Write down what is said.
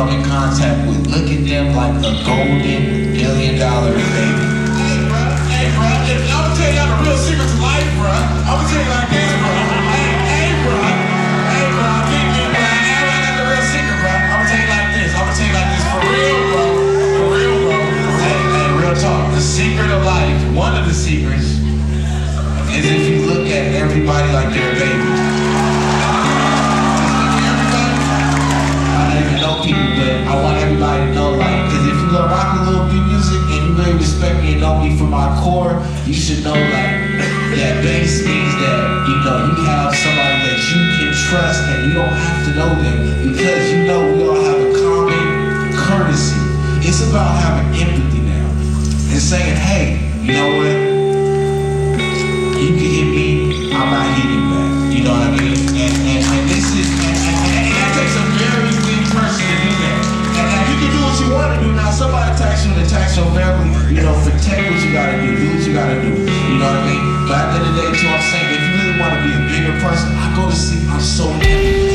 come in contact with, look at them like a golden $1 million baby. Hey, bro, I'm gonna tell y'all the real secret to life, bro. I'm gonna tell you like this, bro. Hey, bro. Hey, bro. I got the real secret, bro. I'm gonna tell you like this. For real, bro. For real, bro. Hey, real talk. The secret of life, one of the secrets, is if you look at everybody like they're a baby. People, but I want everybody to know, like, because if you love rock a little bit music and you really respect me and know me for my core, you should know, like, that bass means that, you know, you have somebody that you can trust and you don't have to know them because you know we all have a common courtesy. It's about having empathy now and saying, hey, you know what? You can hit me, I'm not hitting back. You know what I mean? And this is, and that takes a very big person to do that. And you can do what you want to do. Now, somebody attacks you and attacks your family, you know, protect what you gotta do what you gotta do. You know what I mean? But at the end of the day, too, I'm saying, if you really want to be a bigger person, I go to sleep, I'm so happy.